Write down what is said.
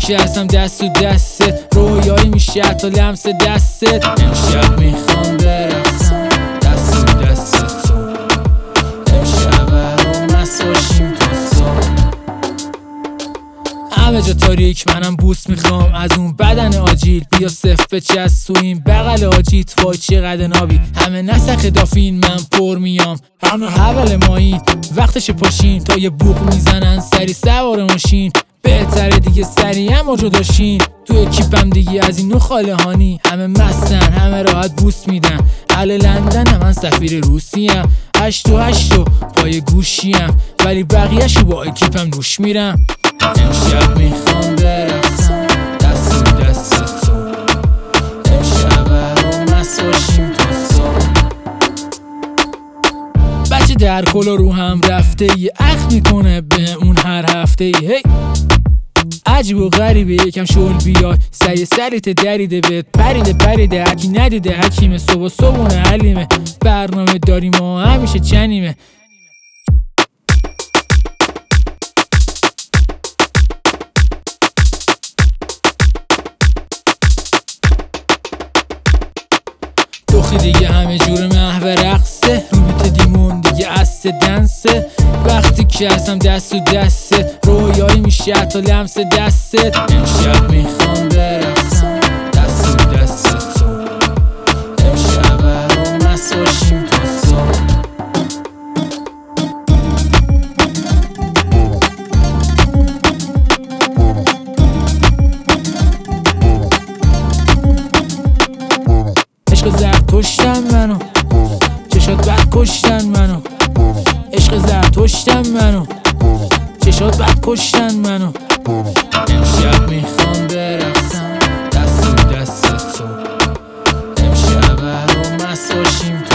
که هستم دست تو دستت، رویایی میشه حتی لمس دستت. امشب میخوام برقصم دست تو دست تو، امشب برام مست باشیم تا صبح. همه جا تاریک منم بوس میخوام از اون بدن آجیل، بیا صف بچست تو این بغل آجیت، وای چقدر نابی. همه نسخ دافین من پر میام، همه حول مایین وقتش پاشین تا یه بوق میزنن سری سوار ماشین. بهتره دیگه سریع هم جداشین، تو اکیپم دیگه از این نوع خاله هانی. همه مستن همه راحت بوس میدن، اهل لندن من سفیر روسیم. 8 و 8 و پای گوشیم، ولی بقیه‌شو با اکیپم روش میرم. امشب میخوام برقصم دست تو دست تو، امشب برام مست باشیم تا صبح. بچه در کلا رو هم رفته یه اخ میکنه به اون هر هفته هی. عجیب و غریبه یکم شل بیای سریت دریده بهت پریده هکی ندیده حکیمه. صبح صبحونه حلیمه برنامه داریم و همیشه چنیمه. دخی دیگه همه جور محو رقصه، رو بیت دیمون دیگه است دنسه. وقتی که هستم دست تو دستت، رویایی میشه حتی لمس دستت. امشب میخوام برقصم دست تو دست تو، امشب برام مست باشیم تا صبح. عشق زرد کشتن منو، چشات بد کشتن منو. عشق زرد کشتن منو، چشات بد کشتن منو. امشب میخوام برقصم دست تو دست تو، امشب برام مست باشیم.